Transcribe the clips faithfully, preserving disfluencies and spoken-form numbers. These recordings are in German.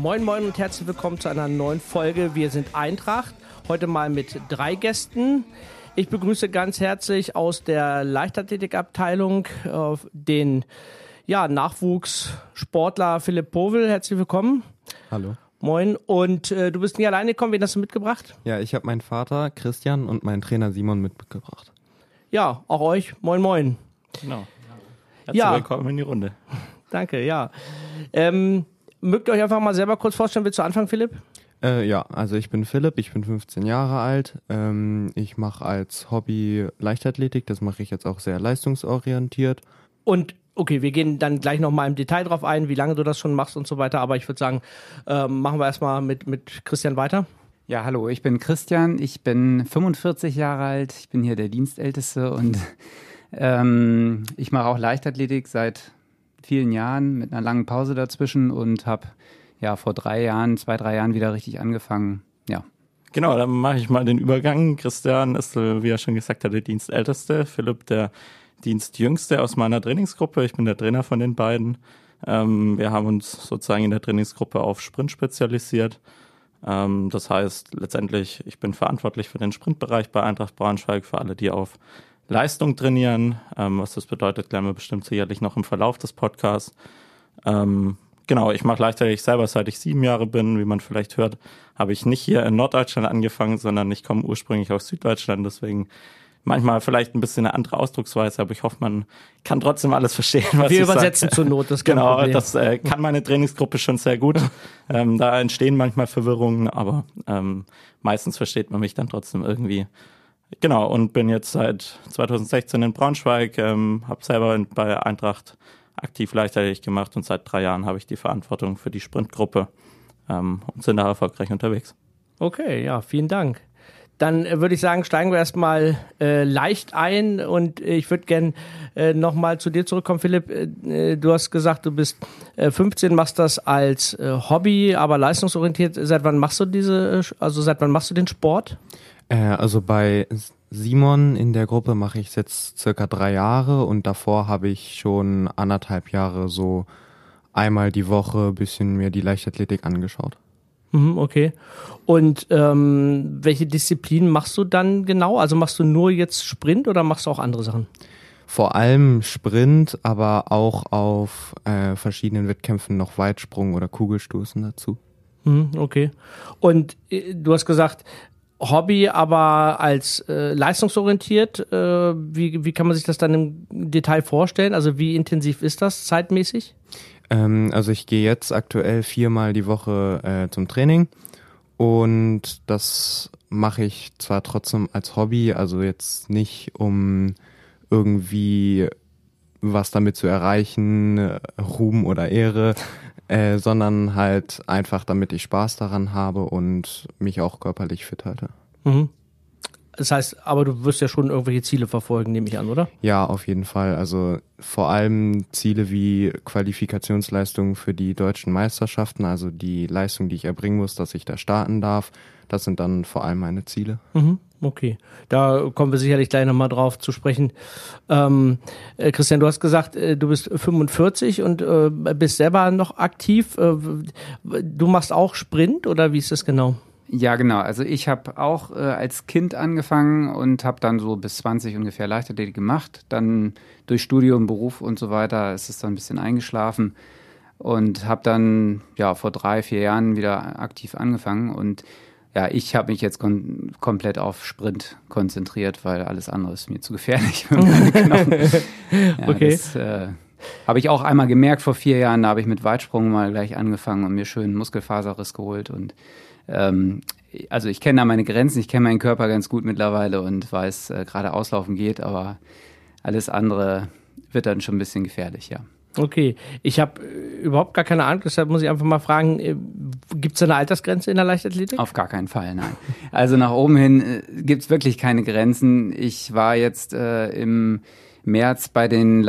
Moin Moin und herzlich willkommen zu einer neuen Folge. Wir sind Eintracht, heute mal mit drei Gästen. Ich begrüße ganz herzlich aus der Leichtathletikabteilung äh, den ja, Nachwuchssportler Philipp Powell. Herzlich willkommen. Hallo. Moin. Und äh, du bist nicht alleine gekommen. Wen hast du mitgebracht? Ja, ich habe meinen Vater Christian und meinen Trainer Simon mitgebracht. Ja, auch euch. Moin Moin. Genau. Herzlich ja. willkommen in die Runde. Danke, ja. Ähm, mögt ihr euch einfach mal selber kurz vorstellen? Willst du anfangen, Philipp? Äh, ja, also ich bin Philipp, ich bin fünfzehn Jahre alt. Ähm, ich mache als Hobby Leichtathletik, das mache ich jetzt auch sehr leistungsorientiert. Und okay, wir gehen dann gleich nochmal im Detail drauf ein, wie lange du das schon machst und so weiter. Aber ich würde sagen, ähm, machen wir erstmal mit, mit Christian weiter. Ja, hallo, ich bin Christian, ich bin fünfundvierzig Jahre alt, ich bin hier der Dienstälteste und ähm, ich mache auch Leichtathletik seit vielen Jahren mit einer langen Pause dazwischen und habe ja vor drei Jahren, zwei, drei Jahren wieder richtig angefangen, ja. Genau, dann mache ich mal den Übergang. Christian ist, wie er schon gesagt hat, der Dienstälteste, Philipp der Dienstjüngste aus meiner Trainingsgruppe. Ich bin der Trainer von den beiden. Ähm, wir haben uns sozusagen in der Trainingsgruppe auf Sprint spezialisiert. Ähm, das heißt letztendlich, ich bin verantwortlich für den Sprintbereich bei Eintracht Braunschweig, für alle, die auf Leistung trainieren. Ähm, was das bedeutet, klären wir bestimmt sicherlich noch im Verlauf des Podcasts. Ähm, genau, ich mache Leichtathletik selber, seit ich sieben Jahre bin. Wie man vielleicht hört, habe ich nicht hier in Norddeutschland angefangen, sondern ich komme ursprünglich aus Süddeutschland. Deswegen manchmal vielleicht ein bisschen eine andere Ausdrucksweise, aber ich hoffe, man kann trotzdem alles verstehen, was wir ich übersetzen sag. Zur Not, das ist kein Genau, Problem. das äh, kann meine Trainingsgruppe schon sehr gut. ähm, da entstehen manchmal Verwirrungen, aber ähm, meistens versteht man mich dann trotzdem irgendwie. Genau, und bin jetzt seit zweitausendsechzehn in Braunschweig, ähm, habe selber in, bei Eintracht aktiv Leichtathletik gemacht und seit drei Jahren habe ich die Verantwortung für die Sprintgruppe ähm, und sind da erfolgreich unterwegs. Okay, ja, vielen Dank. Dann äh, würde ich sagen, steigen wir erstmal äh, leicht ein und äh, ich würde gerne äh, nochmal zu dir zurückkommen, Philipp. Äh, du hast gesagt, du bist äh, fünfzehn, machst das als äh, Hobby, aber leistungsorientiert. Seit wann machst du diese, also seit wann machst du den Sport? Äh, also bei Simon in der Gruppe mache ich es jetzt circa drei Jahre und davor habe ich schon anderthalb Jahre so einmal die Woche ein bisschen mir die Leichtathletik angeschaut. Mhm, okay. Und ähm, welche Disziplinen machst du dann genau? Also machst du nur jetzt Sprint oder machst du auch andere Sachen? Vor allem Sprint, aber auch auf äh, verschiedenen Wettkämpfen noch Weitsprung oder Kugelstoßen dazu. Mhm, okay. Und äh, du hast gesagt, Hobby, aber als äh, leistungsorientiert. Äh, wie, wie kann man sich das dann im Detail vorstellen? Also wie intensiv ist das zeitmäßig? Ähm, also ich gehe jetzt aktuell viermal die Woche äh, zum Training und das mache ich zwar trotzdem als Hobby, also jetzt nicht um irgendwie was damit zu erreichen, äh, Ruhm oder Ehre, äh, sondern halt einfach, damit ich Spaß daran habe und mich auch körperlich fit halte. Mhm. Das heißt, aber du wirst ja schon irgendwelche Ziele verfolgen, nehme ich an, oder? Ja, auf jeden Fall. Also vor allem Ziele wie Qualifikationsleistungen für die deutschen Meisterschaften, also die Leistung, die ich erbringen muss, dass ich da starten darf. Das sind dann vor allem meine Ziele. Mhm. Okay, da kommen wir sicherlich gleich nochmal drauf zu sprechen. Ähm, äh, Christian, du hast gesagt, äh, du bist fünfundvierzig und äh, bist selber noch aktiv. Äh, du machst auch Sprint oder wie ist das genau? Ja, genau. Also ich habe auch äh, als Kind angefangen und habe dann so bis zwanzig ungefähr Leichtathletik gemacht. Dann durch Studium, Beruf und so weiter ist es dann ein bisschen eingeschlafen und habe dann ja vor drei, vier Jahren wieder aktiv angefangen. Und ja, ich habe mich jetzt kon- komplett auf Sprint konzentriert, weil alles andere ist mir zu gefährlich für meine Knochen. Ja, okay. Das äh, habe ich auch einmal gemerkt vor vier Jahren. Da habe ich mit Weitsprung mal gleich angefangen und mir schön einen Muskelfaserriss geholt und Ähm, also ich kenne da meine Grenzen, ich kenne meinen Körper ganz gut mittlerweile und weiß, äh, gerade auslaufen geht, aber alles andere wird dann schon ein bisschen gefährlich, ja. Okay, ich habe äh, überhaupt gar keine Ahnung, deshalb muss ich einfach mal fragen, äh, gibt es eine Altersgrenze in der Leichtathletik? Auf gar keinen Fall, nein. Also nach oben hin äh, gibt es wirklich keine Grenzen. Ich war jetzt äh, im März bei den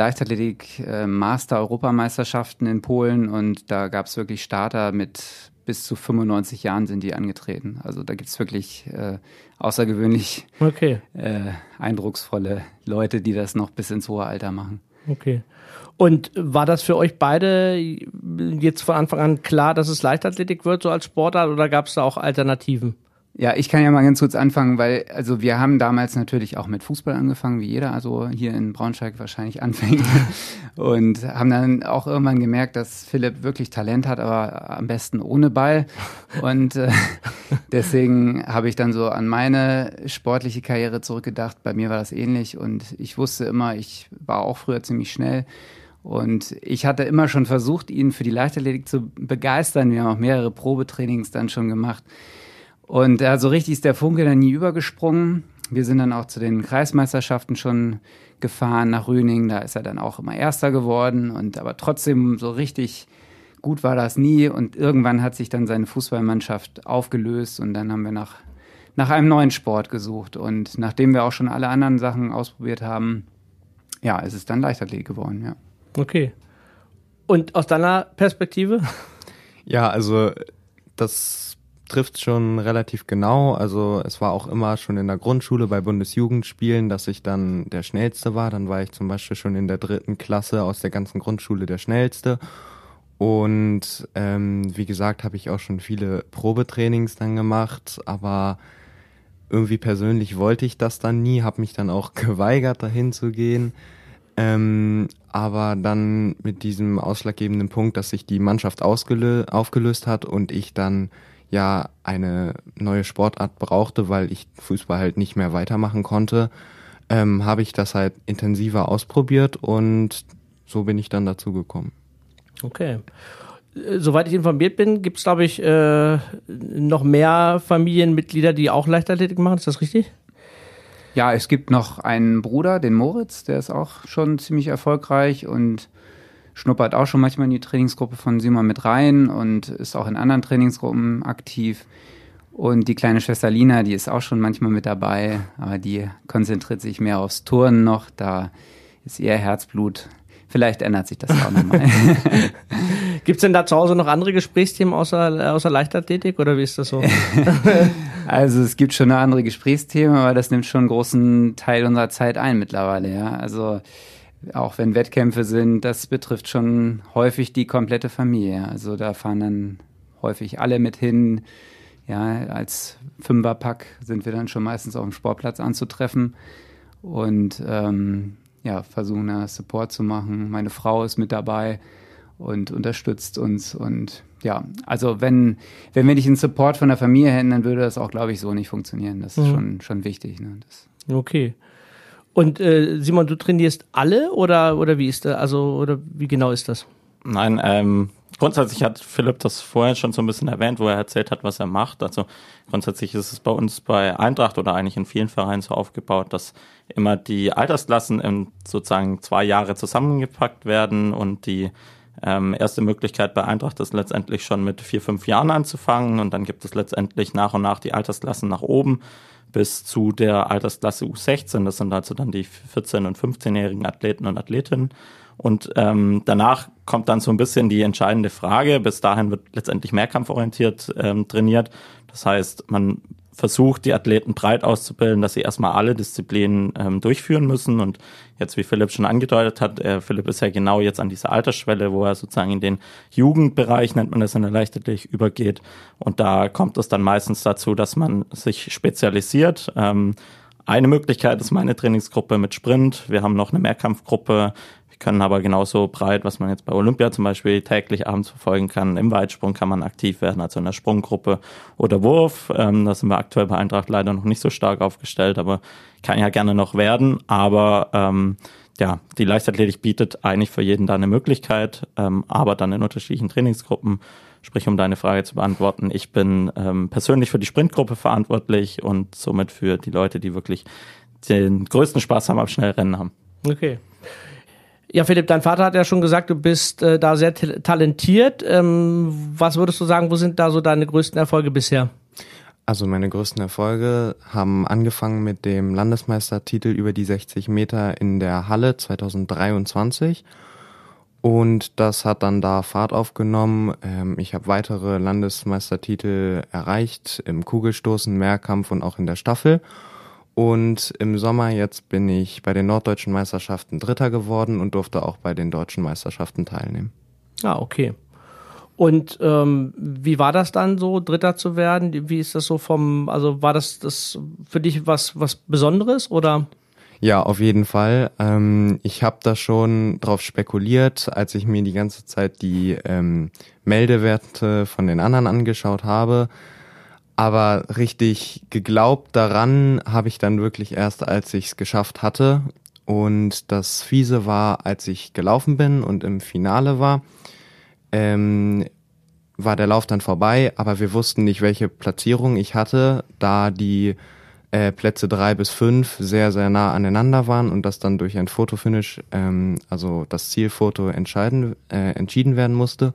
Leichtathletik-Master-Europameisterschaften in Polen und da gab es wirklich Starter mit bis zu fünfundneunzig Jahren sind die angetreten. Also da gibt es wirklich äh, außergewöhnlich okay. äh, eindrucksvolle Leute, die das noch bis ins hohe Alter machen. Okay. Und war das für euch beide jetzt von Anfang an klar, dass es Leichtathletik wird, so als Sportart, oder gab es da auch Alternativen? Ja, ich kann ja mal ganz kurz anfangen, weil also wir haben damals natürlich auch mit Fußball angefangen, wie jeder, also hier in Braunschweig wahrscheinlich anfängt und haben dann auch irgendwann gemerkt, dass Philipp wirklich Talent hat, aber am besten ohne Ball und äh, deswegen habe ich dann so an meine sportliche Karriere zurückgedacht. Bei mir war das ähnlich und ich wusste immer, ich war auch früher ziemlich schnell. Und ich hatte immer schon versucht, ihn für die Leichtathletik zu begeistern. Wir haben auch mehrere Probetrainings dann schon gemacht. Und äh, so richtig ist der Funke dann nie übergesprungen. Wir sind dann auch zu den Kreismeisterschaften schon gefahren nach Rüning. Da ist er dann auch immer Erster geworden. Und aber trotzdem so richtig gut war das nie. Und irgendwann hat sich dann seine Fußballmannschaft aufgelöst. Und dann haben wir nach, nach einem neuen Sport gesucht. Und nachdem wir auch schon alle anderen Sachen ausprobiert haben, ja, ist es dann Leichtathletik geworden, ja. Okay. Und aus deiner Perspektive? Ja, also das trifft schon relativ genau. Also es war auch immer schon in der Grundschule bei Bundesjugendspielen, dass ich dann der Schnellste war. Dann war ich zum Beispiel schon in der dritten Klasse aus der ganzen Grundschule der Schnellste. Und ähm, wie gesagt, habe ich auch schon viele Probetrainings dann gemacht, aber irgendwie persönlich wollte ich das dann nie, habe mich dann auch geweigert, dahin zu gehen. Ähm, aber dann mit diesem ausschlaggebenden Punkt, dass sich die Mannschaft ausgelö- aufgelöst hat und ich dann ja eine neue Sportart brauchte, weil ich Fußball halt nicht mehr weitermachen konnte, ähm, habe ich das halt intensiver ausprobiert und so bin ich dann dazu gekommen. Okay. Soweit ich informiert bin, gibt es, glaube ich, äh, noch mehr Familienmitglieder, die auch Leichtathletik machen. Ist das richtig? Ja, es gibt noch einen Bruder, den Moritz, der ist auch schon ziemlich erfolgreich und schnuppert auch schon manchmal in die Trainingsgruppe von Simon mit rein und ist auch in anderen Trainingsgruppen aktiv. Und die kleine Schwester Lina, die ist auch schon manchmal mit dabei, aber die konzentriert sich mehr aufs Turnen noch, da ist ihr Herzblut. Vielleicht ändert sich das auch nochmal. Gibt es denn da zu Hause noch andere Gesprächsthemen außer, außer Leichtathletik oder wie ist das so? Also es gibt schon noch andere Gesprächsthemen, aber das nimmt schon einen großen Teil unserer Zeit ein mittlerweile, ja. Also auch wenn Wettkämpfe sind, das betrifft schon häufig die komplette Familie. Also da fahren dann häufig alle mit hin. Ja, als Fünferpack sind wir dann schon meistens auf dem Sportplatz anzutreffen und ähm, ja, versuchen da Support zu machen. Meine Frau ist mit dabei und unterstützt uns. Und ja, also wenn, wenn wir nicht einen Support von der Familie hätten, dann würde das auch, glaube ich, so nicht funktionieren. Das ist mhm. schon, schon wichtig. Ne? Das okay. Und äh, Simon, du trainierst alle oder, oder wie ist das? Also, oder wie genau ist das? Nein, ähm, grundsätzlich hat Philipp das vorher schon so ein bisschen erwähnt, wo er erzählt hat, was er macht. Also grundsätzlich ist es bei uns bei Eintracht oder eigentlich in vielen Vereinen so aufgebaut, dass immer die Altersklassen in sozusagen zwei Jahre zusammengepackt werden und die ähm, erste Möglichkeit bei Eintracht ist letztendlich schon mit vier, fünf Jahren anzufangen und dann gibt es letztendlich nach und nach die Altersklassen nach oben bis zu der Altersklasse U sechzehn. Das sind also dann die vierzehn- und fünfzehnjährigen Athleten und Athletinnen. Und ähm, danach kommt dann so ein bisschen die entscheidende Frage. Bis dahin wird letztendlich mehrkampforientiert ähm, trainiert. Das heißt, man versucht, die Athleten breit auszubilden, dass sie erstmal alle Disziplinen ähm, durchführen müssen. Und jetzt, wie Philipp schon angedeutet hat, äh, Philipp ist ja genau jetzt an dieser Altersschwelle, wo er sozusagen in den Jugendbereich, nennt man das in der Leichtathletik, übergeht. Und da kommt es dann meistens dazu, dass man sich spezialisiert. Ähm, eine Möglichkeit ist meine Trainingsgruppe mit Sprint. Wir haben noch eine Mehrkampfgruppe. Wir können aber genauso breit, was man jetzt bei Olympia zum Beispiel täglich abends verfolgen kann. Im Weitsprung kann man aktiv werden, also in der Sprunggruppe oder Wurf. Ähm, da sind wir aktuell bei Eintracht leider noch nicht so stark aufgestellt, aber kann ja gerne noch werden. Aber ähm, ja, die Leichtathletik bietet eigentlich für jeden da eine Möglichkeit, ähm, aber dann in unterschiedlichen Trainingsgruppen. Sprich, um deine Frage zu beantworten, ich bin ähm, persönlich für die Sprintgruppe verantwortlich und somit für die Leute, die wirklich den größten Spaß haben am Schnellrennen haben. Okay. Ja, Philipp, dein Vater hat ja schon gesagt, du bist äh, da sehr t- talentiert. Ähm, was würdest du sagen, wo sind da so deine größten Erfolge bisher? Also meine größten Erfolge haben angefangen mit dem Landesmeistertitel über die sechzig Meter in der Halle zwanzig dreiundzwanzig. Und das hat dann da Fahrt aufgenommen. Ähm, ich habe weitere Landesmeistertitel erreicht im Kugelstoßen, Mehrkampf und auch in der Staffel. Und im Sommer jetzt bin ich bei den norddeutschen Meisterschaften Dritter geworden und durfte auch bei den deutschen Meisterschaften teilnehmen. Ah, okay. Und ähm, wie war das dann so, Dritter zu werden? Wie ist das so vom, also war das, das für dich was, was Besonderes oder? Ja, auf jeden Fall. Ähm, ich habe da schon drauf spekuliert, als ich mir die ganze Zeit die ähm, Meldewerte von den anderen angeschaut habe. Aber richtig geglaubt daran habe ich dann wirklich erst, als ich es geschafft hatte. Und das Fiese war, als ich gelaufen bin und im Finale war, ähm, war der Lauf dann vorbei, aber wir wussten nicht, welche Platzierung ich hatte, da die äh, Plätze drei bis fünf sehr, sehr nah aneinander waren und das dann durch ein Fotofinish, ähm, also das Zielfoto entscheiden, äh, entschieden werden musste.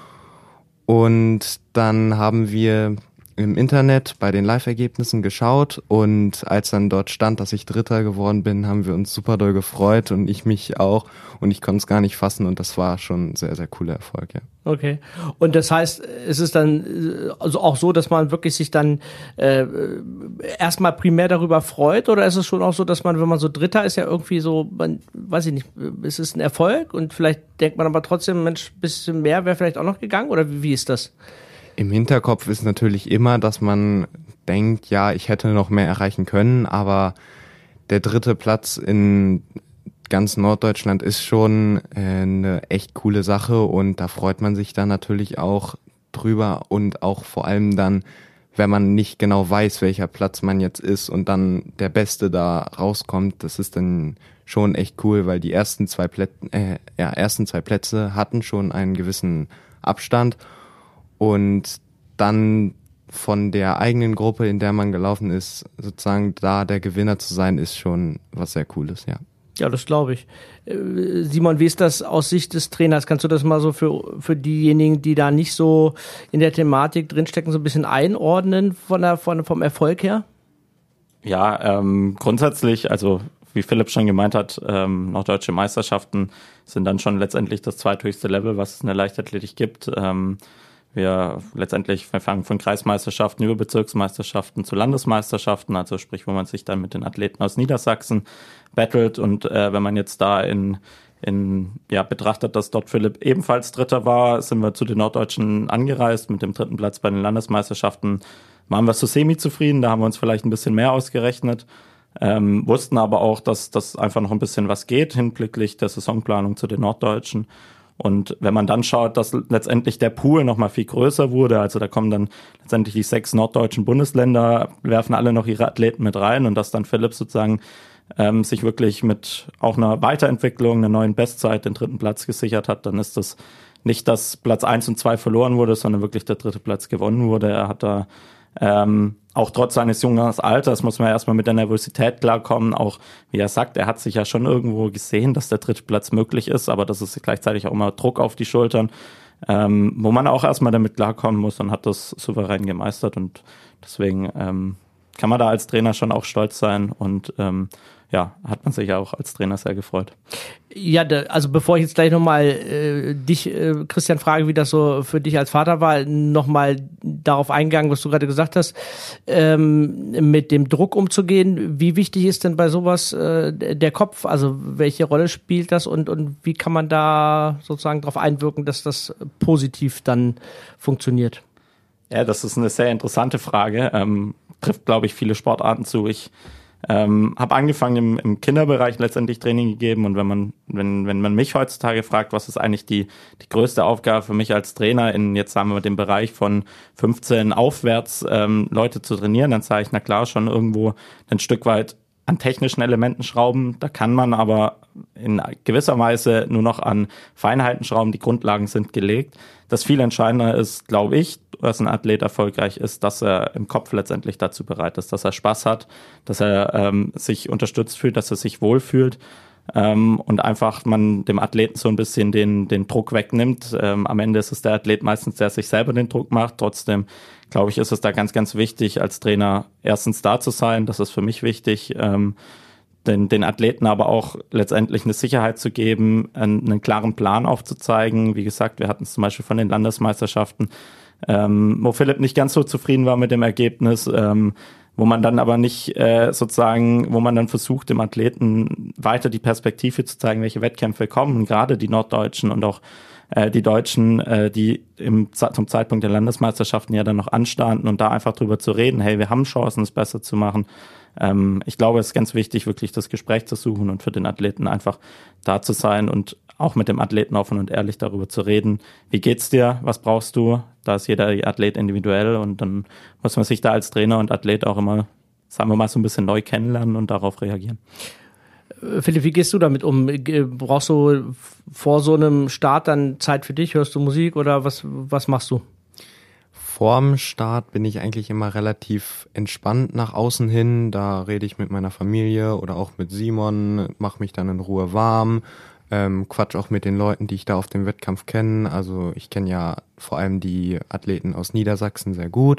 Und dann haben wir im Internet bei den Live-Ergebnissen geschaut und als dann dort stand, dass ich Dritter geworden bin, haben wir uns super doll gefreut und ich mich auch und ich konnte es gar nicht fassen und das war schon ein sehr, sehr cooler Erfolg, ja. Okay. Und das heißt, es ist dann also auch so, dass man wirklich sich dann äh, erstmal primär darüber freut oder ist es schon auch so, dass man, wenn man so Dritter ist, ja irgendwie so, man, weiß ich nicht, es ist ein Erfolg und vielleicht denkt man aber trotzdem, Mensch, ein bisschen mehr wäre vielleicht auch noch gegangen oder wie, wie ist das? Im Hinterkopf ist natürlich immer, dass man denkt, ja, ich hätte noch mehr erreichen können, aber der dritte Platz in ganz Norddeutschland ist schon äh, eine echt coole Sache und da freut man sich dann natürlich auch drüber und auch vor allem dann, wenn man nicht genau weiß, welcher Platz man jetzt ist und dann der Beste da rauskommt, das ist dann schon echt cool, weil die ersten zwei Plätze, äh, ja, ersten zwei Plätze hatten schon einen gewissen Abstand. Und dann von der eigenen Gruppe, in der man gelaufen ist, sozusagen da der Gewinner zu sein, ist schon was sehr Cooles, ja. Ja, das glaube ich. Simon, wie ist das aus Sicht des Trainers? Kannst du das mal so für, für diejenigen, die da nicht so in der Thematik drinstecken, so ein bisschen einordnen von der, von, vom Erfolg her? Ja, ähm, grundsätzlich, also wie Philipp schon gemeint hat, ähm, norddeutsche Meisterschaften sind dann schon letztendlich das zweithöchste Level, was es in der Leichtathletik gibt. Ähm, Wir letztendlich wir fangen von Kreismeisterschaften über Bezirksmeisterschaften zu Landesmeisterschaften, also sprich, wo man sich dann mit den Athleten aus Niedersachsen battelt. Und äh, wenn man jetzt da in, in ja betrachtet, dass dort Philipp ebenfalls Dritter war, sind wir zu den Norddeutschen angereist. Mit dem dritten Platz bei den Landesmeisterschaften waren wir so semi-zufrieden, da haben wir uns vielleicht ein bisschen mehr ausgerechnet. Ähm, wussten aber auch, dass das einfach noch ein bisschen was geht hinblicklich der Saisonplanung zu den Norddeutschen. Und wenn man dann schaut, dass letztendlich der Pool noch mal viel größer wurde, also da kommen dann letztendlich die sechs norddeutschen Bundesländer, werfen alle noch ihre Athleten mit rein und dass dann Philipp sozusagen ähm, sich wirklich mit auch einer Weiterentwicklung, einer neuen Bestzeit den dritten Platz gesichert hat, dann ist das nicht, dass Platz eins und zwei verloren wurde, sondern wirklich der dritte Platz gewonnen wurde. Er hat da ähm, auch trotz seines jungen Alters muss man erstmal mit der Nervosität klarkommen. Auch, wie er sagt, er hat sich ja schon irgendwo gesehen, dass der dritte Platz möglich ist, aber das ist gleichzeitig auch immer Druck auf die Schultern, ähm, wo man auch erstmal damit klarkommen muss und hat das souverän gemeistert und deswegen ähm, kann man da als Trainer schon auch stolz sein und ähm, ja, hat man sich ja auch als Trainer sehr gefreut. Ja, da, also bevor ich jetzt gleich nochmal äh, dich, äh, Christian, frage, wie das so für dich als Vater war, nochmal darauf eingegangen, was du gerade gesagt hast, ähm, mit dem Druck umzugehen. Wie wichtig ist denn bei sowas äh, der Kopf? Also welche Rolle spielt das und, und wie kann man da sozusagen darauf einwirken, dass das positiv dann funktioniert? Ja, das ist eine sehr interessante Frage. Ähm, trifft, glaube ich, viele Sportarten zu. Ich Ähm, habe angefangen im, im Kinderbereich letztendlich Training gegeben und wenn man wenn wenn man mich heutzutage fragt, was ist eigentlich die die größte Aufgabe für mich als Trainer in jetzt sagen wir dem Bereich von fünfzehn aufwärts ähm, Leute zu trainieren, dann sage ich na klar schon irgendwo ein Stück weit an technischen Elementen schrauben, da kann man aber in gewisser Weise nur noch an Feinheiten schrauben, die Grundlagen sind gelegt. Das viel entscheidender ist, glaube ich, dass ein Athlet erfolgreich ist, dass er im Kopf letztendlich dazu bereit ist, dass er Spaß hat, dass er ähm, sich unterstützt fühlt, dass er sich wohlfühlt ähm, und einfach man dem Athleten so ein bisschen den den Druck wegnimmt. Ähm, am Ende ist es der Athlet meistens, der sich selber den Druck macht. Trotzdem, glaube ich, ist es da ganz, ganz wichtig, als Trainer erstens da zu sein. Das ist für mich wichtig, ähm, den, den Athleten aber auch letztendlich eine Sicherheit zu geben, einen, einen klaren Plan aufzuzeigen. Wie gesagt, wir hatten es zum Beispiel von den Landesmeisterschaften, ähm, wo Philipp nicht ganz so zufrieden war mit dem Ergebnis, ähm, wo man dann aber nicht äh, sozusagen, wo man dann versucht, dem Athleten weiter die Perspektive zu zeigen, welche Wettkämpfe kommen, gerade die Norddeutschen und auch äh, die Deutschen, äh, die im, zum Zeitpunkt der Landesmeisterschaften ja dann noch anstanden und da einfach drüber zu reden, hey, wir haben Chancen, es besser zu machen. Ähm, ich glaube, es ist ganz wichtig, wirklich das Gespräch zu suchen und für den Athleten einfach da zu sein und auch mit dem Athleten offen und ehrlich darüber zu reden. Wie geht's dir? Was brauchst du? Da ist jeder Athlet individuell und dann muss man sich da als Trainer und Athlet auch immer, sagen wir mal, so ein bisschen neu kennenlernen und darauf reagieren. Philipp, wie gehst du damit um? Brauchst du vor so einem Start dann Zeit für dich? Hörst du Musik oder was, was machst du? Vorm Start bin ich eigentlich immer relativ entspannt nach außen hin. Da rede ich mit meiner Familie oder auch mit Simon, mache mich dann in Ruhe warm, ähm, quatsch auch mit den Leuten, die ich da auf dem Wettkampf kenne. Also ich kenne ja vor allem die Athleten aus Niedersachsen sehr gut.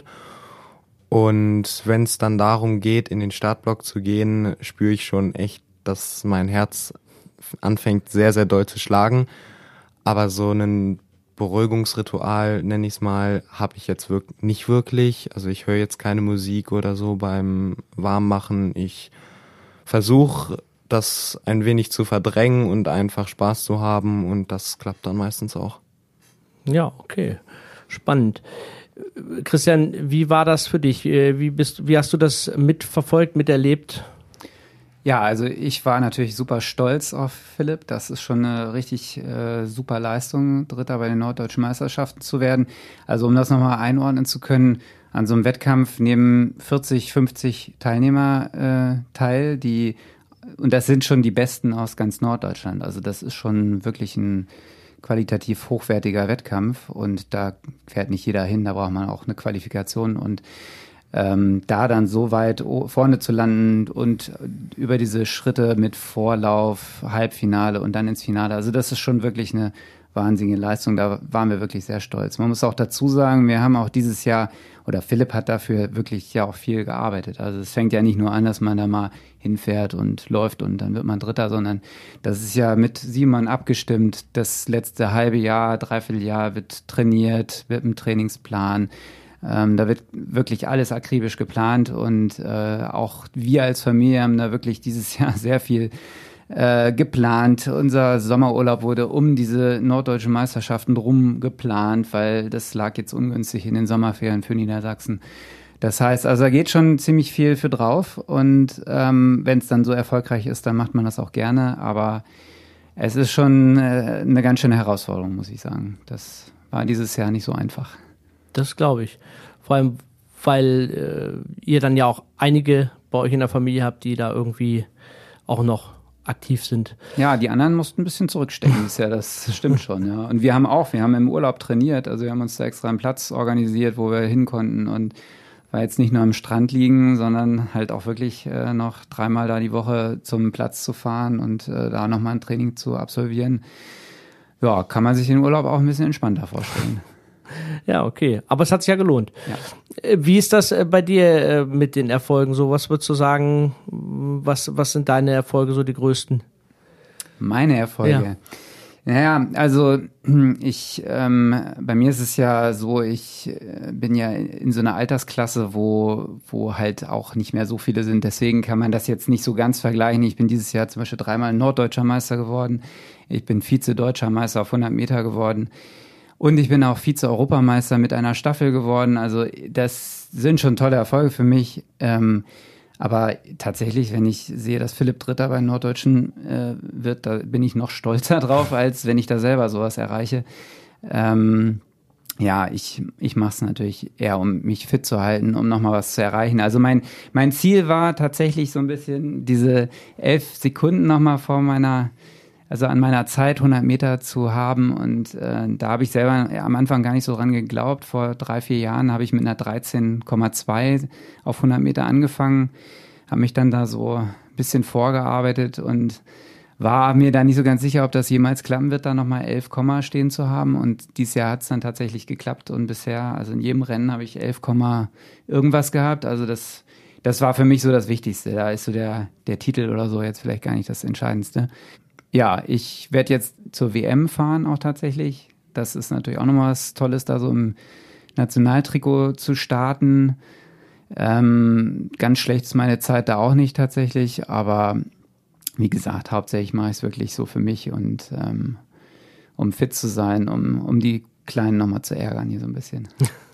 Und wenn es dann darum geht, in den Startblock zu gehen, spüre ich schon echt, dass mein Herz anfängt sehr, sehr doll zu schlagen. Aber so ein Beruhigungsritual, nenne ich es mal, habe ich jetzt wirk- nicht wirklich. Also ich höre jetzt keine Musik oder so beim Warmmachen. Ich versuche, das ein wenig zu verdrängen und einfach Spaß zu haben und das klappt dann meistens auch. Ja, okay. Spannend. Christian, wie war das für dich? Wie bist, wie hast du das mitverfolgt, miterlebt? Ja, also ich war natürlich super stolz auf Philipp. Das ist schon eine richtig äh, super Leistung, Dritter bei den Norddeutschen Meisterschaften zu werden. Also um das nochmal einordnen zu können, an so einem Wettkampf nehmen vierzig, fünfzig Teilnehmer äh, teil, die, und das sind schon die Besten aus ganz Norddeutschland. Also das ist schon wirklich ein qualitativ hochwertiger Wettkampf und da fährt nicht jeder hin, da braucht man auch eine Qualifikation und Ähm, da dann so weit vorne zu landen und über diese Schritte mit Vorlauf, Halbfinale und dann ins Finale. Also das ist schon wirklich eine wahnsinnige Leistung. Da waren wir wirklich sehr stolz. Man muss auch dazu sagen, wir haben auch dieses Jahr, oder Philipp hat dafür wirklich ja auch viel gearbeitet. Also es fängt ja nicht nur an, dass man da mal hinfährt und läuft und dann wird man Dritter, sondern das ist ja mit Simon abgestimmt. Das letzte halbe Jahr, Dreivierteljahr wird trainiert, wird ein Trainingsplan. Ähm, da wird wirklich alles akribisch geplant und äh, auch wir als Familie haben da wirklich dieses Jahr sehr viel äh, geplant. Unser Sommerurlaub wurde um diese norddeutschen Meisterschaften drum geplant, weil das lag jetzt ungünstig in den Sommerferien für Niedersachsen. Das heißt, also da geht schon ziemlich viel für drauf und ähm, wenn es dann so erfolgreich ist, dann macht man das auch gerne, aber es ist schon äh, eine ganz schöne Herausforderung, muss ich sagen. Das war dieses Jahr nicht so einfach. Das glaube ich. Vor allem, weil äh, ihr dann ja auch einige bei euch in der Familie habt, die da irgendwie auch noch aktiv sind. Ja, die anderen mussten ein bisschen zurückstecken dieses Jahr, das stimmt schon, ja. Und wir haben auch, wir haben im Urlaub trainiert, also wir haben uns da extra einen Platz organisiert, wo wir hin konnten und war jetzt nicht nur am Strand liegen, sondern halt auch wirklich äh, noch dreimal da die Woche zum Platz zu fahren und äh, da nochmal ein Training zu absolvieren. Ja, kann man sich den Urlaub auch ein bisschen entspannter vorstellen. Ja, okay. Aber es hat sich ja gelohnt. Ja. Wie ist das bei dir mit den Erfolgen so? Was würdest du sagen, was, was sind deine Erfolge so die größten? Meine Erfolge? Ja. Naja, also ich, ähm, bei mir ist es ja so, ich bin ja in so einer Altersklasse, wo, wo halt auch nicht mehr so viele sind. Deswegen kann man das jetzt nicht so ganz vergleichen. Ich bin dieses Jahr zum Beispiel dreimal Norddeutscher Meister geworden. Ich bin Vize-Deutscher Meister auf hundert Meter geworden. Und ich bin auch Vize-Europameister mit einer Staffel geworden. Also das sind schon tolle Erfolge für mich. Ähm, aber tatsächlich, wenn ich sehe, dass Philipp Dritter bei den Norddeutschen äh, wird, da bin ich noch stolzer drauf, als wenn ich da selber sowas erreiche. Ähm, ja, ich, ich mache es natürlich eher, um mich fit zu halten, um nochmal was zu erreichen. Also mein, mein Ziel war tatsächlich so ein bisschen diese elf Sekunden nochmal vor meiner... also an meiner Zeit hundert Meter zu haben und äh, da habe ich selber ja, am Anfang gar nicht so dran geglaubt. Vor drei, vier Jahren habe ich mit einer dreizehn Komma zwei auf hundert Meter angefangen, habe mich dann da so ein bisschen vorgearbeitet und war mir da nicht so ganz sicher, ob das jemals klappen wird, da nochmal elf Komma stehen zu haben und dieses Jahr hat es dann tatsächlich geklappt und bisher, also in jedem Rennen habe ich elf Komma irgendwas gehabt, also das das war für mich so das Wichtigste. Da ist so der, der Titel oder so jetzt vielleicht gar nicht das Entscheidendste. Ja, ich werde jetzt zur W M fahren auch tatsächlich. Das ist natürlich auch nochmal was Tolles, da so im Nationaltrikot zu starten. Ähm, ganz schlecht ist meine Zeit da auch nicht tatsächlich, aber wie gesagt, hauptsächlich mache ich es wirklich so für mich und ähm, um fit zu sein, um, um die Kleinen nochmal zu ärgern hier so ein bisschen.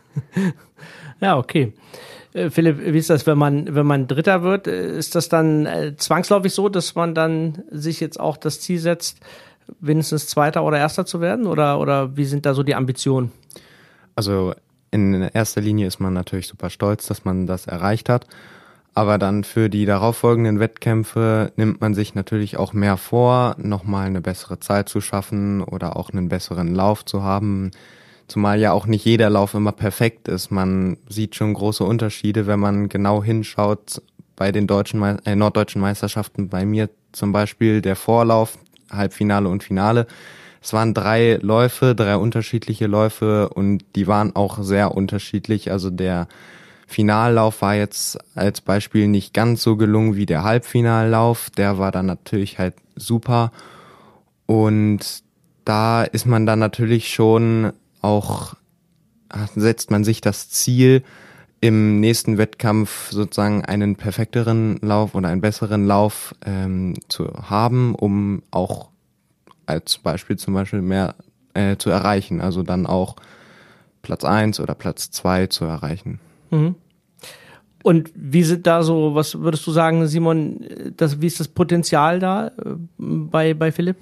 Ja, okay. Äh, Philipp, wie ist das, wenn man, wenn man Dritter wird? Ist das dann äh, zwangsläufig so, dass man dann sich jetzt auch das Ziel setzt, wenigstens Zweiter oder Erster zu werden? Oder, oder wie sind da so die Ambitionen? Also in erster Linie ist man natürlich super stolz, dass man das erreicht hat. Aber dann für die darauffolgenden Wettkämpfe nimmt man sich natürlich auch mehr vor, nochmal eine bessere Zeit zu schaffen oder auch einen besseren Lauf zu haben. Zumal ja auch nicht jeder Lauf immer perfekt ist. Man sieht schon große Unterschiede, wenn man genau hinschaut bei den deutschen äh, norddeutschen Meisterschaften. Bei mir zum Beispiel der Vorlauf, Halbfinale und Finale. Es waren drei Läufe, drei unterschiedliche Läufe und die waren auch sehr unterschiedlich. Also der Finallauf war jetzt als Beispiel nicht ganz so gelungen wie der Halbfinallauf. Der war dann natürlich halt super. Und da ist man dann natürlich schon auch, setzt man sich das Ziel, im nächsten Wettkampf sozusagen einen perfekteren Lauf oder einen besseren Lauf ähm, zu haben, um auch als Beispiel zum Beispiel mehr äh, zu erreichen, also dann auch Platz eins oder Platz zwei zu erreichen. Mhm. Und wie sind da so, was würdest du sagen, Simon, das, wie ist das Potenzial da äh, bei, bei Philipp?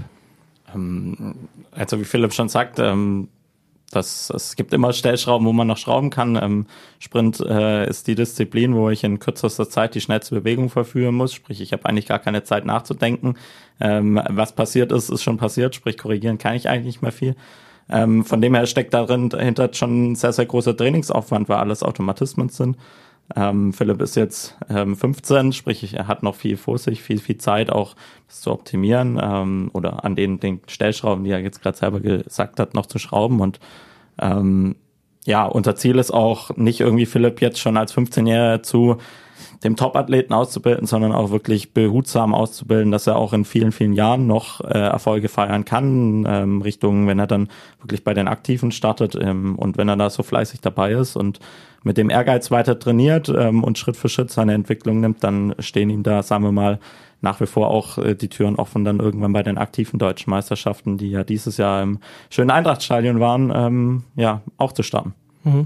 Ähm, also wie Philipp schon sagt, ähm, das, es gibt immer Stellschrauben, wo man noch schrauben kann. Ähm, Sprint äh, ist die Disziplin, wo ich in kürzester Zeit die schnellste Bewegung verführen muss. Sprich, ich habe eigentlich gar keine Zeit nachzudenken. Ähm, was passiert ist, ist schon passiert. Sprich, korrigieren kann ich eigentlich nicht mehr viel. Ähm, von dem her steckt darin dahinter schon ein sehr, sehr großer Trainingsaufwand, weil alles Automatismen sind. Ähm, Philipp ist jetzt ähm, fünfzehn, sprich, er hat noch viel vor sich, viel, viel Zeit auch das zu optimieren ähm, oder an den, den Stellschrauben, die er jetzt gerade selber gesagt hat, noch zu schrauben. Und ähm, ja, unser Ziel ist auch nicht irgendwie Philipp jetzt schon als fünfzehnjähriger zu dem Top-Athleten auszubilden, sondern auch wirklich behutsam auszubilden, dass er auch in vielen, vielen Jahren noch äh, Erfolge feiern kann, ähm, Richtung, wenn er dann wirklich bei den Aktiven startet ähm, und wenn er da so fleißig dabei ist und mit dem Ehrgeiz weiter trainiert ähm, und Schritt für Schritt seine Entwicklung nimmt, dann stehen ihm da, sagen wir mal, nach wie vor auch äh, die Türen offen, dann irgendwann bei den aktiven deutschen Meisterschaften, die ja dieses Jahr im schönen Eintrachtstadion waren, ähm, ja, auch zu starten. Mhm.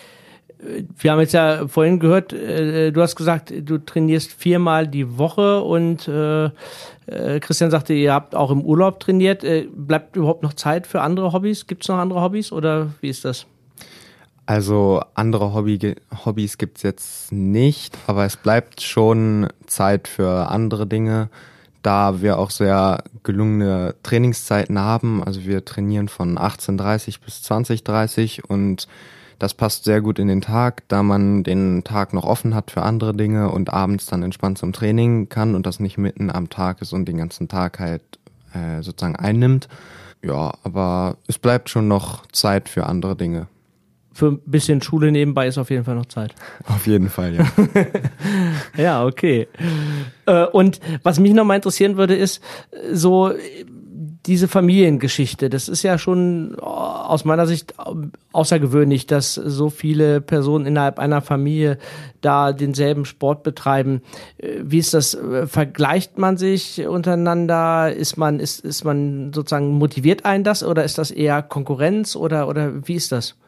Wir haben jetzt ja vorhin gehört, äh, du hast gesagt, du trainierst viermal die Woche und äh, äh, Christian sagte, ihr habt auch im Urlaub trainiert. Äh, bleibt überhaupt noch Zeit für andere Hobbys? Gibt es noch andere Hobbys oder wie ist das? Also andere Hobby, Hobbys gibt's jetzt nicht, aber es bleibt schon Zeit für andere Dinge, da wir auch sehr gelungene Trainingszeiten haben. Also wir trainieren von achtzehn Uhr dreißig bis zwanzig Uhr dreißig und das passt sehr gut in den Tag, da man den Tag noch offen hat für andere Dinge und abends dann entspannt zum Training kann und das nicht mitten am Tag ist und den ganzen Tag halt äh, sozusagen einnimmt. Ja, aber es bleibt schon noch Zeit für andere Dinge. Für ein bisschen Schule nebenbei ist auf jeden Fall noch Zeit. Auf jeden Fall, ja. Ja, okay. Und was mich noch mal interessieren würde, ist so diese Familiengeschichte. Das ist ja schon aus meiner Sicht außergewöhnlich, dass so viele Personen innerhalb einer Familie da denselben Sport betreiben. Wie ist das? Vergleicht man sich untereinander? Ist man, ist, ist man sozusagen, motiviert einen das oder ist das eher Konkurrenz oder, oder wie ist das?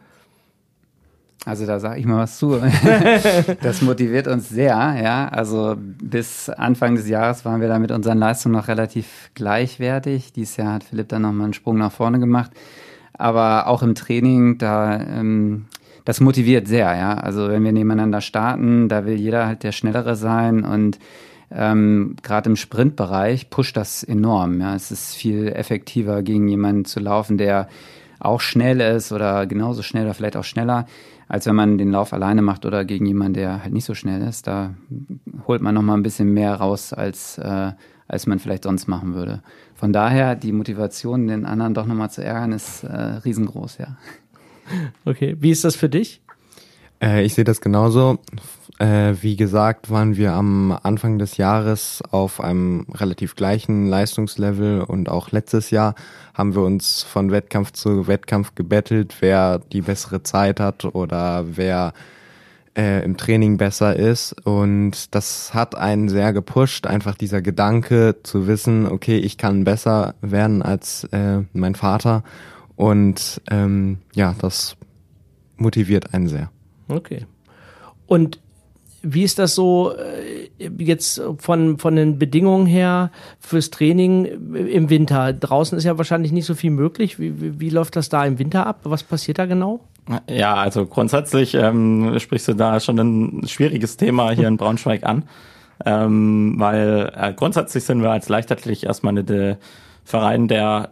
Also da sage ich mal was zu. Das motiviert uns sehr, ja. Also bis Anfang des Jahres waren wir da mit unseren Leistungen noch relativ gleichwertig. Dieses Jahr hat Philipp dann nochmal einen Sprung nach vorne gemacht. Aber auch im Training, da ähm, das motiviert sehr, ja. Also wenn wir nebeneinander starten, da will jeder halt der Schnellere sein und ähm, gerade im Sprintbereich pusht das enorm. Ja. Es ist viel effektiver, gegen jemanden zu laufen, der auch schnell ist oder genauso schnell oder vielleicht auch schneller, als wenn man den Lauf alleine macht oder gegen jemanden, der halt nicht so schnell ist. Da holt man noch mal ein bisschen mehr raus, als, äh, als man vielleicht sonst machen würde. Von daher, die Motivation, den anderen doch noch mal zu ärgern, ist äh, riesengroß, ja. Okay, wie ist das für dich? Äh, ich sehe das genauso. Äh, wie gesagt, waren wir am Anfang des Jahres auf einem relativ gleichen Leistungslevel und auch letztes Jahr haben wir uns von Wettkampf zu Wettkampf gebettelt, wer die bessere Zeit hat oder wer äh, im Training besser ist. Und das hat einen sehr gepusht, einfach dieser Gedanke zu wissen, okay, ich kann besser werden als äh, mein Vater. Und ähm, ja, das motiviert einen sehr. Okay. Und wie ist das so äh, jetzt von, von den Bedingungen her fürs Training im Winter? Draußen ist ja wahrscheinlich nicht so viel möglich. Wie, wie, wie läuft das da im Winter ab? Was passiert da genau? Ja, also grundsätzlich ähm, sprichst du da schon ein schwieriges Thema hier in Braunschweig an, ähm, weil äh, grundsätzlich sind wir als Leichtathletik erstmal der Verein, der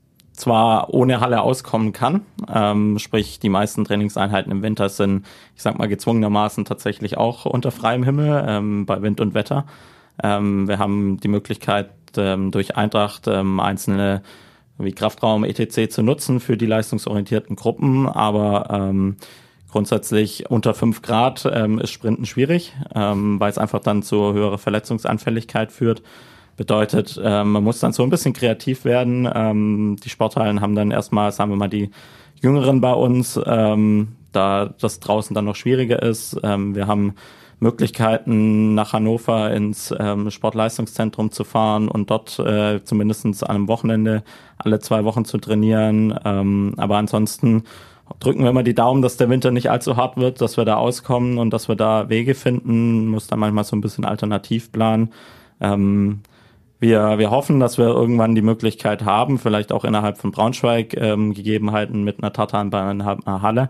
zwar ohne Halle auskommen kann, ähm, sprich die meisten Trainingseinheiten im Winter sind, ich sag mal, gezwungenermaßen tatsächlich auch unter freiem Himmel, ähm, bei Wind und Wetter. Ähm, wir haben die Möglichkeit, ähm, durch Eintracht ähm, einzelne wie Kraftraum et cetera zu nutzen für die leistungsorientierten Gruppen, aber ähm, grundsätzlich unter fünf Grad ähm, ist Sprinten schwierig, ähm, weil es einfach dann zu höherer Verletzungsanfälligkeit führt. Bedeutet, ähm, man muss dann so ein bisschen kreativ werden. Ähm, die Sporthallen haben dann erstmal, sagen wir mal, die Jüngeren bei uns, ähm, da das draußen dann noch schwieriger ist. Ähm, wir haben Möglichkeiten, nach Hannover ins ähm, Sportleistungszentrum zu fahren und dort äh, zumindest an einem Wochenende alle zwei Wochen zu trainieren. Ähm, aber ansonsten drücken wir immer die Daumen, dass der Winter nicht allzu hart wird, dass wir da auskommen und dass wir da Wege finden. Muss dann manchmal so ein bisschen alternativ planen. Ähm, Wir, wir hoffen, dass wir irgendwann die Möglichkeit haben, vielleicht auch innerhalb von Braunschweig ähm, Gegebenheiten mit einer Tartanbahn in einer Halle.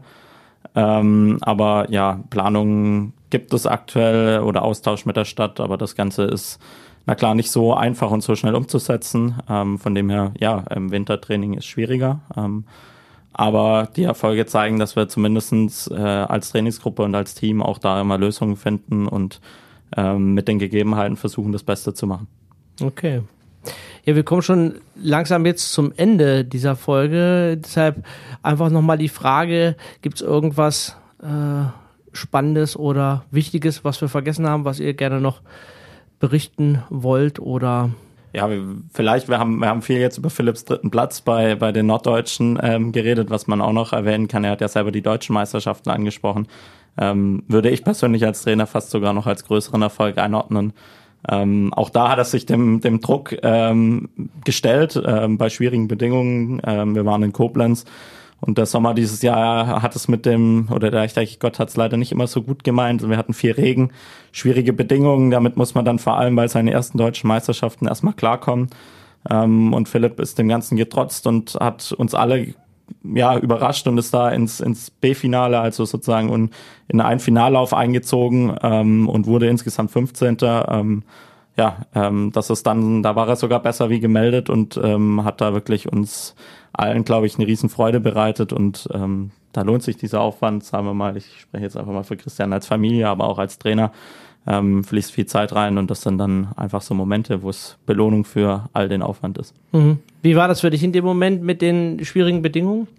Ähm, aber ja, Planungen gibt es aktuell oder Austausch mit der Stadt, aber das Ganze ist, na klar, nicht so einfach und so schnell umzusetzen. Ähm, von dem her, ja, im Wintertraining ist schwieriger. Ähm, aber die Erfolge zeigen, dass wir zumindest äh, als Trainingsgruppe und als Team auch da immer Lösungen finden und ähm, mit den Gegebenheiten versuchen, das Beste zu machen. Okay. Ja, wir kommen schon langsam jetzt zum Ende dieser Folge. Deshalb einfach nochmal die Frage, gibt es irgendwas äh, Spannendes oder Wichtiges, was wir vergessen haben, was ihr gerne noch berichten wollt oder... Ja, wir, vielleicht, wir haben, wir haben viel jetzt über Philipps dritten Platz bei, bei den Norddeutschen ähm, geredet, was man auch noch erwähnen kann. Er hat ja selber die deutschen Meisterschaften angesprochen. Ähm, würde ich persönlich als Trainer fast sogar noch als größeren Erfolg einordnen. Ähm, auch da hat er sich dem, dem Druck ähm, gestellt, ähm, bei schwierigen Bedingungen. Ähm, wir waren in Koblenz und der Sommer dieses Jahr hat es mit dem, oder der Leichtathletik Gott hat es leider nicht immer so gut gemeint. Wir hatten viel Regen, schwierige Bedingungen. Damit muss man dann vor allem bei seinen ersten deutschen Meisterschaften erstmal klarkommen. Ähm, und Philipp ist dem Ganzen getrotzt und hat uns alle ja überrascht und ist da ins ins B-Finale, also sozusagen in, in einen Finallauf eingezogen ähm, und wurde insgesamt fünfzehnter Ähm, ja, ähm, das ist dann, da war er sogar besser wie gemeldet und ähm, hat da wirklich uns allen, glaube ich, eine Riesenfreude bereitet und ähm, da lohnt sich dieser Aufwand, sagen wir mal, ich spreche jetzt einfach mal für Christian als Familie, aber auch als Trainer, ähm, fließt viel Zeit rein und das sind dann einfach so Momente, wo es Belohnung für all den Aufwand ist. Mhm. Wie war das für dich in dem Moment mit den schwierigen Bedingungen?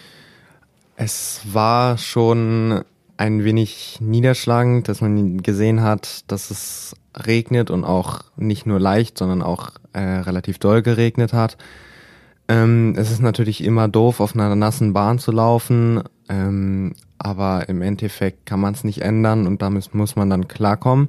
Es war schon ein wenig niederschlagend, dass man gesehen hat, dass es regnet und auch nicht nur leicht, sondern auch äh, relativ doll geregnet hat. Ähm, es ist natürlich immer doof, auf einer nassen Bahn zu laufen, ähm, aber im Endeffekt kann man es nicht ändern und damit muss man dann klarkommen.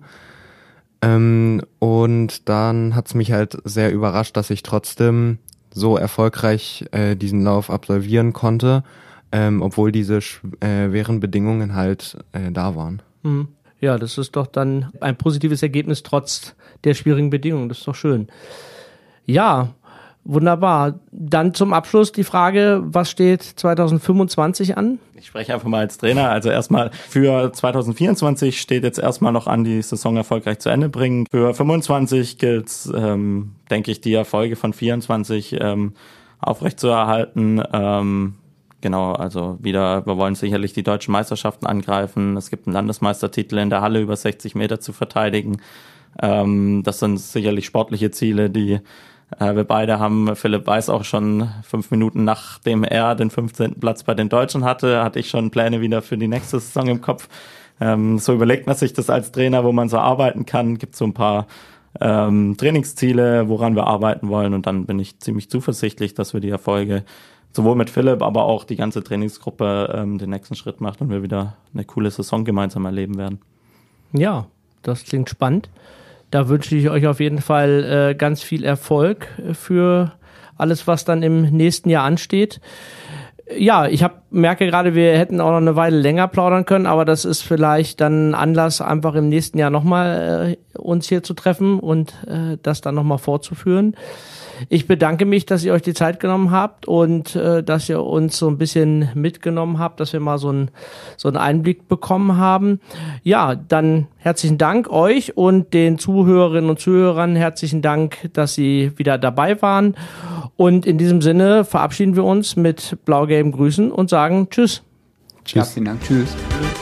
Ähm, und dann hat es mich halt sehr überrascht, dass ich trotzdem so erfolgreich äh, diesen Lauf absolvieren konnte, ähm, obwohl diese äh, schweren Bedingungen halt äh, da waren. Mhm. Ja, das ist doch dann ein positives Ergebnis trotz der schwierigen Bedingungen. Das ist doch schön. Ja, wunderbar. Dann zum Abschluss die Frage, was steht zwanzig fünfundzwanzig an? Ich spreche einfach mal als Trainer. Also erstmal für zwanzig vierundzwanzig steht jetzt erstmal noch an, die Saison erfolgreich zu Ende bringen. Für fünfundzwanzig gilt es, ähm, denke ich, die Erfolge von vierundzwanzig ähm, aufrechtzuerhalten. Ähm, Genau, also wieder, wir wollen sicherlich die deutschen Meisterschaften angreifen. Es gibt einen Landesmeistertitel in der Halle über sechzig Meter zu verteidigen. Ähm, das sind sicherlich sportliche Ziele, die äh, wir beide haben. Philipp weiß auch schon, fünf Minuten nachdem er den fünfzehnten Platz bei den Deutschen hatte, hatte ich schon Pläne wieder für die nächste Saison im Kopf. Ähm, so überlegt man sich das als Trainer, wo man so arbeiten kann. Gibt so ein paar ähm, Trainingsziele, woran wir arbeiten wollen. Und dann bin ich ziemlich zuversichtlich, dass wir die Erfolge sowohl mit Philipp, aber auch die ganze Trainingsgruppe ähm, den nächsten Schritt macht und wir wieder eine coole Saison gemeinsam erleben werden. Ja, das klingt spannend. Da wünsche ich euch auf jeden Fall äh, ganz viel Erfolg für alles, was dann im nächsten Jahr ansteht. Ja, ich hab, merke gerade, wir hätten auch noch eine Weile länger plaudern können, aber das ist vielleicht dann Anlass, einfach im nächsten Jahr nochmal äh, uns hier zu treffen und äh, das dann nochmal fortzuführen. Ich bedanke mich, dass ihr euch die Zeit genommen habt und äh, dass ihr uns so ein bisschen mitgenommen habt, dass wir mal so einen so einen Einblick bekommen haben. Ja, dann herzlichen Dank euch und den Zuhörerinnen und Zuhörern. Herzlichen Dank, dass sie wieder dabei waren. Und in diesem Sinne verabschieden wir uns mit blau-gelben Grüßen und sagen Tschüss. Tschüss. Ja, vielen Dank. Tschüss.